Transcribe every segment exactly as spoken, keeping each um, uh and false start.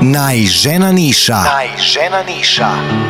Najžena Niša. Najžena Niša.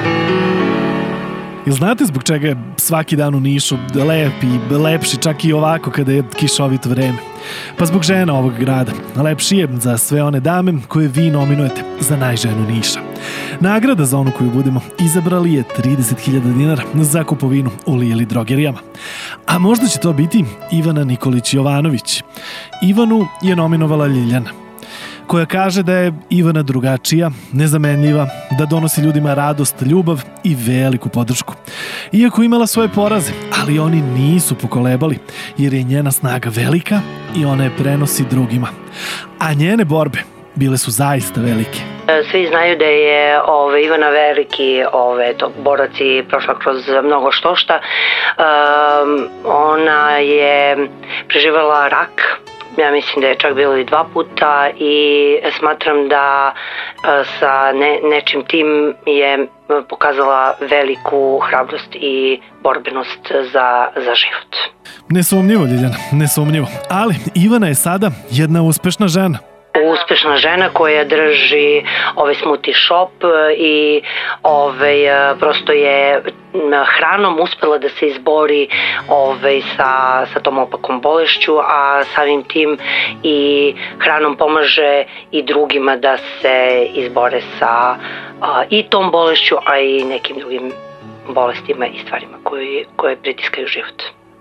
Jel znate zbog čega je svaki dan u Nišu lep i lepši čak i ovako kada je kišovito vreme? Pa zbog žena ovog grada. Lepši je za sve one dame koje vi nominujete za najženu Niša. Nagrada za onu koju budemo izabrali je trideset hiljada dinara za kupovinu u Lili drogerijama. A možda će to biti Ivana Nikolić Jovanović. Ivanu je nominovala Ljiljana, koja kaže da je Ivana drugačija, nezamenljiva, da donosi ljudima radost, ljubav i veliku podršku. Iako imala svoje poraze, ali oni nisu pokolebali, jer je njena snaga velika i ona je prenosi drugima. A njene borbe bile su zaista velike. Svi znaju da je ove, Ivana veliki ove, to, borac i prošla kroz mnogo štošta. Um, ona je preživala rak. Ja mislim da je čak bilo i dva puta i smatram da sa ne, nečim tim je pokazala veliku hrabrost i borbenost za, za život. Nesumnjivo, Ljiljana, nesumnjivo. Ali Ivana je sada jedna uspešna žena. Uspešna žena koja drži ovaj smoothie shop i ovaj, prosto je hranom uspela da se izbori ovaj, sa, sa tom opakom bolešću, a samim tim i hranom pomaže i drugima da se izbore sa a, i tom bolešću, a i nekim drugim bolestima i stvarima koje, koje pritiskaju život.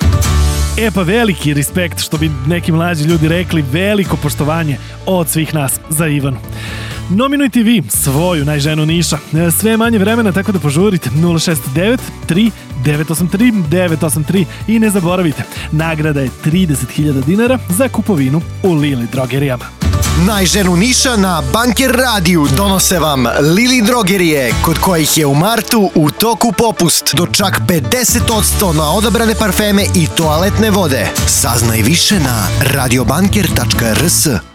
E pa veliki respekt, što bi neki mlađi ljudi rekli, veliko poštovanje od svih nas za Ivanu. Nominujte vi svoju najženu Niša. Sve manje vremena, tako da požurite nula šest devet tri devet osam tri devet osam tri i ne zaboravite, nagrada je trideset hiljada dinara za kupovinu u Lili drogerijama. Najženu Niša na Banker radiju donose vam Lili drogerije, kod kojih je u martu u toku popust do čak pedeset posto na odabrane parfeme i toaletne vode. Saznaj više na radiobanker tačka r s.